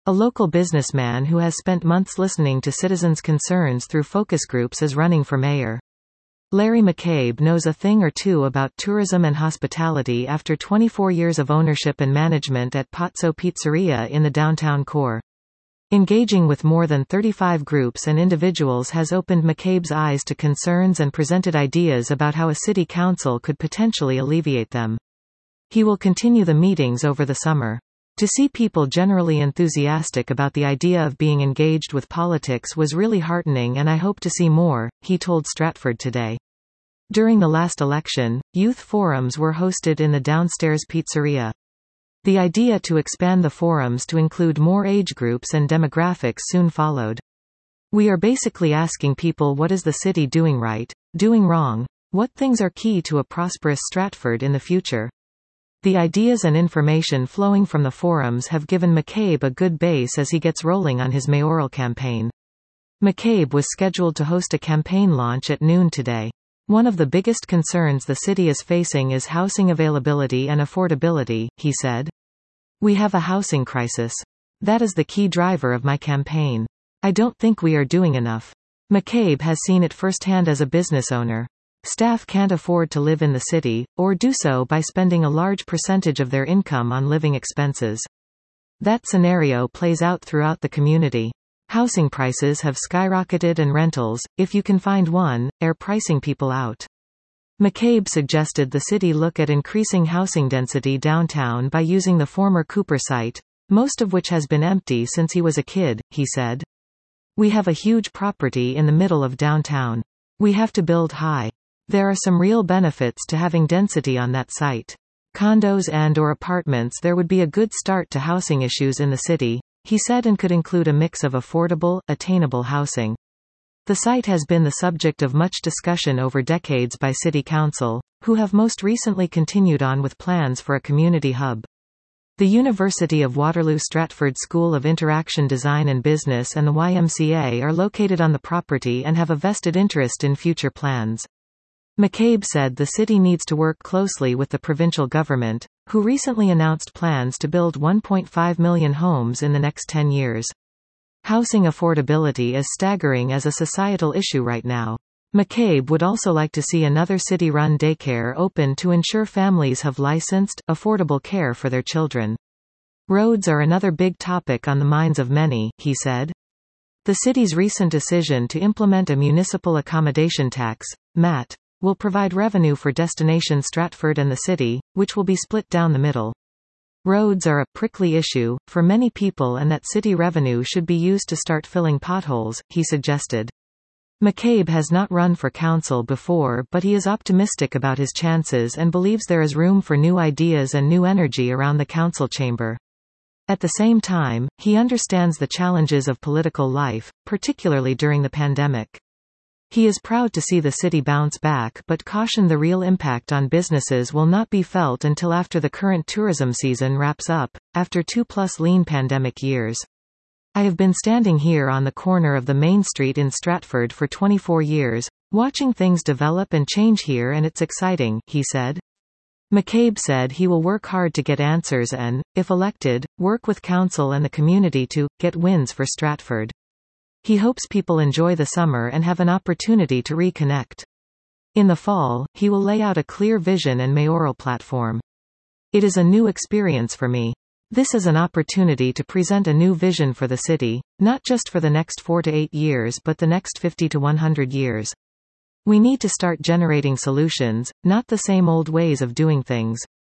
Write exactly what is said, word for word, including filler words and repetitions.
A local businessman who has spent months listening to citizens' concerns through focus groups is running for mayor. Larry McCabe knows a thing or two about tourism and hospitality after twenty-four years of ownership and management at Pazzo Pizzeria in the downtown core. Engaging with more than thirty-five groups and individuals has opened McCabe's eyes to concerns and presented ideas about how a city council could potentially alleviate them. He will continue the meetings over the summer. To see people generally enthusiastic about the idea of being engaged with politics was really heartening, and I hope to see more, he told Stratford Today. During the last election, youth forums were hosted in the downstairs pizzeria. The idea to expand the forums to include more age groups and demographics soon followed. We are basically asking people, what is the city doing right, doing wrong? What things are key to a prosperous Stratford in the future? The ideas and information flowing from the forums have given McCabe a good base as he gets rolling on his mayoral campaign. McCabe was scheduled to host a campaign launch at noon today. One of the biggest concerns the city is facing is housing availability and affordability, he said. We have a housing crisis. That is the key driver of my campaign. I don't think we are doing enough. McCabe has seen it firsthand as a business owner. Staff can't afford to live in the city, or do so by spending a large percentage of their income on living expenses. That scenario plays out throughout the community. Housing prices have skyrocketed and rentals, if you can find one, are pricing people out. McCabe suggested the city look at increasing housing density downtown by using the former Cooper site, most of which has been empty since he was a kid, he said. We have a huge property in the middle of downtown. We have to build high. There are some real benefits to having density on that site. Condos and or apartments there would be a good start to housing issues in the city, he said, and could include a mix of affordable, attainable housing. The site has been the subject of much discussion over decades by City Council, who have most recently continued on with plans for a community hub. The University of Waterloo Stratford School of Interaction Design and Business and the Y M C A are located on the property and have a vested interest in future plans. McCabe said the city needs to work closely with the provincial government, who recently announced plans to build one point five million homes in the next ten years. Housing affordability is staggering as a societal issue right now. McCabe would also like to see another city-run daycare open to ensure families have licensed, affordable care for their children. Roads are another big topic on the minds of many, he said. The city's recent decision to implement a municipal accommodation tax, M A T, will provide revenue for Destination Stratford and the city, which will be split down the middle. Roads are a prickly issue for many people, and that city revenue should be used to start filling potholes, he suggested. McCabe has not run for council before, but he is optimistic about his chances and believes there is room for new ideas and new energy around the council chamber. At the same time, he understands the challenges of political life, particularly during the pandemic. He is proud to see the city bounce back, but cautioned the real impact on businesses will not be felt until after the current tourism season wraps up, after two-plus lean pandemic years. I have been standing here on the corner of the main street in Stratford for twenty-four years, watching things develop and change here, and it's exciting, he said. McCabe said he will work hard to get answers and, if elected, work with council and the community to get wins for Stratford. He hopes people enjoy the summer and have an opportunity to reconnect. In the fall, he will lay out a clear vision and mayoral platform. It is a new experience for me. This is an opportunity to present a new vision for the city, not just for the next four to eight years but the next fifty to one hundred years. We need to start generating solutions, not the same old ways of doing things.